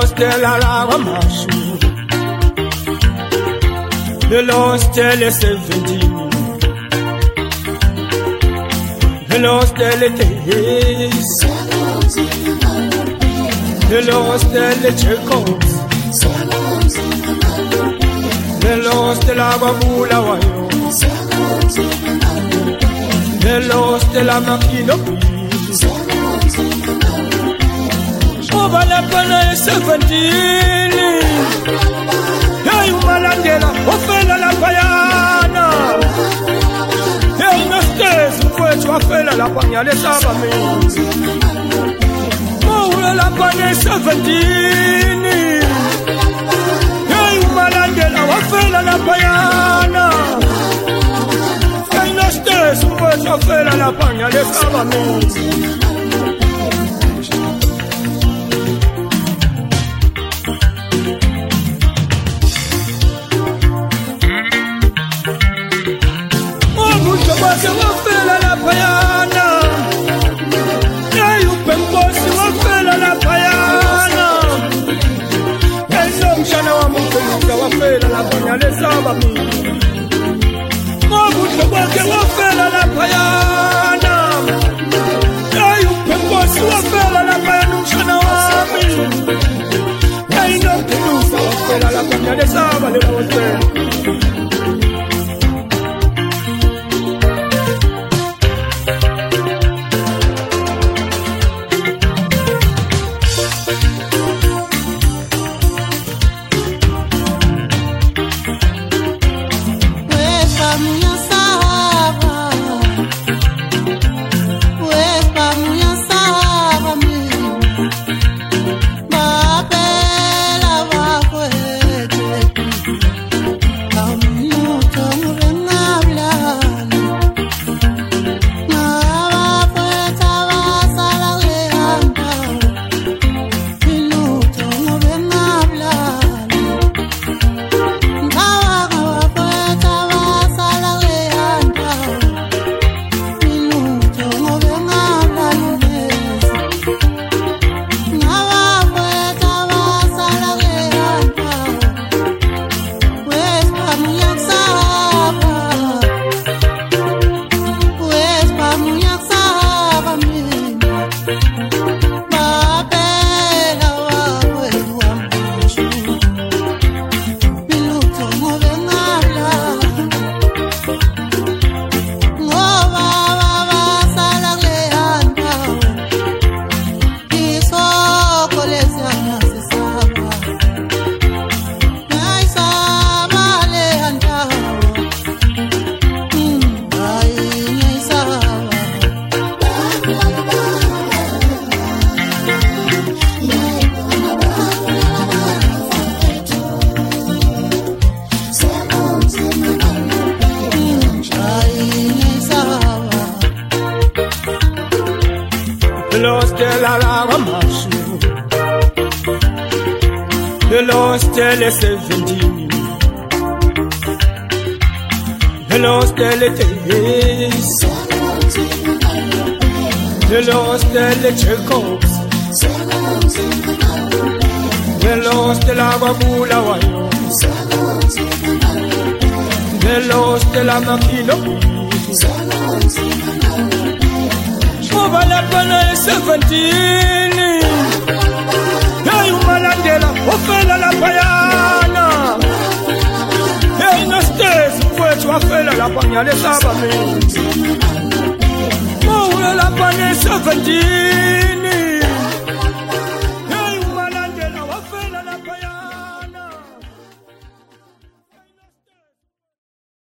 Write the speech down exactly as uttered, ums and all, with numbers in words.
Stella la Ramashu. Hello Stella seventeen. Hello Stella Days. Hello Stella Jacobs. Hello Stella Babula Wayo. Hello Stella Makino. Over la pana seventeen. Hey, Malandela, Ofela la Payana. Hey, no stairs, which Ofela la Panya, the Sabami. Over la pana seventeen. Hey, Malandela, Ofela la Payana. Hey, no stairs, which Ofela la Panya, the Sabami. Se wafela la payana, ya yupembo se wafela la payana. Eno mshana wa mfela wafela la payana saba mi. Mabu tobake wafela la payana, ya yupembo se wafela la payana mshana wa mi. Eno mkelusa wafela la payana saba le wafela. Hello Stella la Ramashu. Hello Stella seventeen. Hello Stella Days. Hello Stella Jacobs. Hello Stella Babula Wayo. Hello Stella Makino. Over la pana seventeen. Hey, Malandela, Ofela la Payana. Hey, no stairs, which Ofela la Panya, the Sabami. Over la pana seventeen.